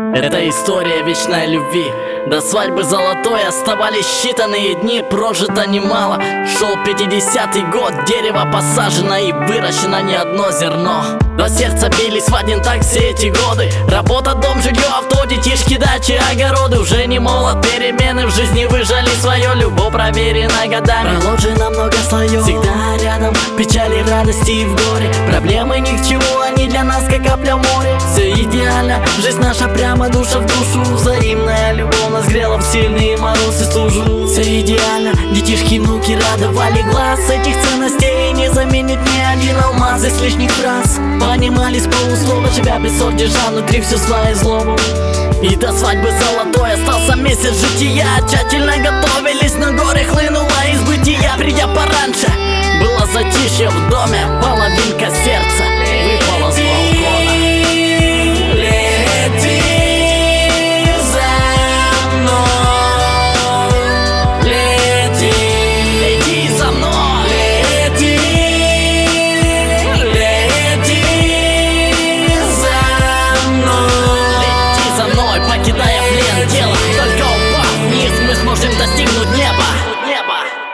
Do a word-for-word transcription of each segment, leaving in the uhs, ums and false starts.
Это история вечной любви. До свадьбы золотой оставались считанные дни. Прожито немало. Шел пятидесятый год. Дерево посажено и выращено не одно зерно. До сердца бились в один так все эти годы. Работа, дом, жилье, авто, детишки, дачи, огороды. Уже не молод, перемены в жизни выжали свое. Любовь проверена годами, проложено много слоев. Всегда рядом печали, радости и в горе. Проблемы ни к чему, они для нас как капля в море. Все идеально, жизнь наша прямо душа в душу. Взаимная любовь нас грела в сильные морозы стужу. Все идеально, детишки, внуки радовали глаз. Этих ценностей не заменит ни один алмаз. Из лишних фраз понимали с полуслова, живя без ссор, держа внутри всю свою злобу. И до свадьбы золотой остался месяц жития. Тщательно готовились, но горе хлынуло из бытия. Придя пораньше, было затишье в доме. Половинка сердца выпала с балкона. Достигнуть неба. Неба.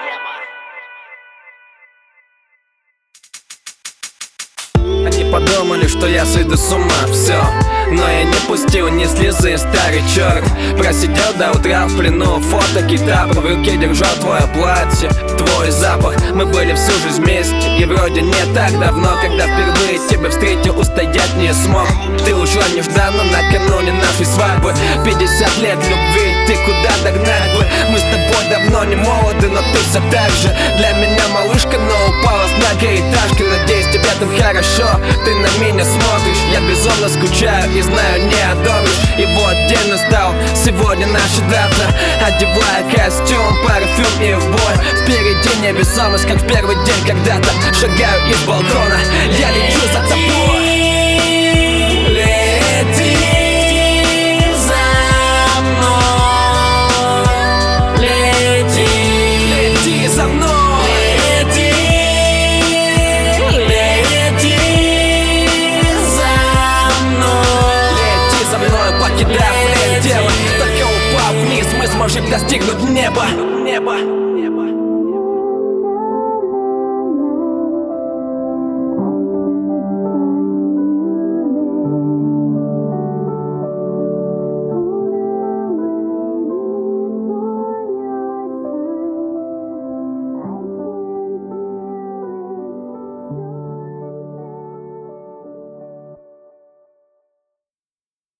Они подумали, что я сойду с ума, все. Но я не пустил ни слезы, старый черт. Просидел до утра в плену фоток и тапок. В руке держал твое платье, твой запах. Мы были всю жизнь вместе, и вроде не так давно, когда впервые тебя встретил, устоять не смог. Ты ушла нежданно накануне нашей свадьбы. Пятьдесят лет любви, ты куда догнать бы? Мы с тобой давно не молоды, но ты все так же для меня малышка, но упала с многоэтажки. Надеюсь, тебе там хорошо, ты на меня смотришь. Я безумно скучаю и знаю, не одобришь. И вот день настал, сегодня наша дата. Одеваю костюм, парфюм и в бой. Впереди невесомость, как в первый день когда-то. Шагаю из балкона, я лечу за тобой. Лети за мной, лети, лети за мной. Покидая плен тела, только упав вниз, мы сможем достигнуть неба. Неба.